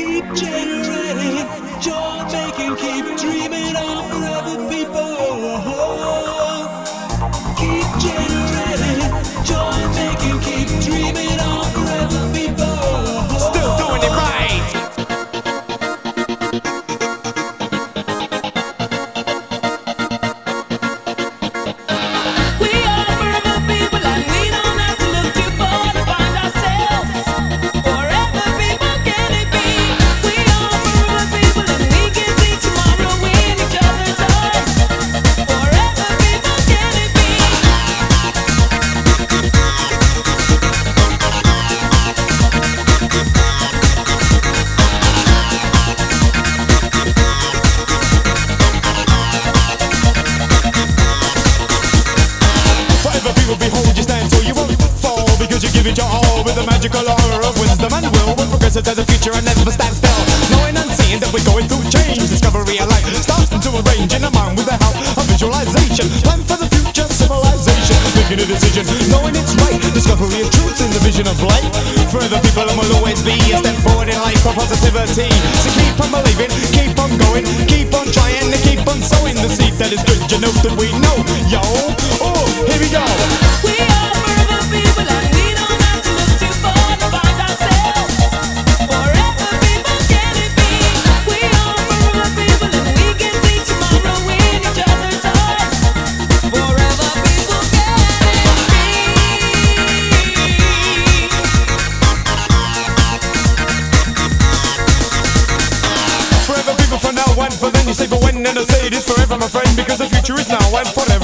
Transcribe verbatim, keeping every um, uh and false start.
Keep generating, joy making, keep dreaming on forever, people. Keep generating, joy making, keep dreaming on forever, people. Still doing it right. We are forever people, and we don't have to look too far to find ourselves. Forever people can it be? We are forever people, and we can see tomorrow in each other's eyes. Forever people can it be? Forever people behold you stand so you won't fall, because you give it your all with the magical aura of wisdom and will. We're progressive to the future and never stand still, knowing and seeing that we're going through change. Discovery of life starting to arrange in the mind with the help of visualization. Plan for the future civilization, making a decision, knowing it's right. Discovery of truth in the vision of light. Forever people and will always be a step forward in life for positivity. So keep on believing, keep on going, keep on trying to keep on sowing the seed that is good. You know that we know, yo. Oh, here we go. We are forever people, and we don't have to look too far to find ourselves. Forever people can it be? We are forever people, and we can see tomorrow in each other's eyes. Forever people can it be? Forever people for now and for then. You say for when and I say it is forever, my friend, because the future is now and forever.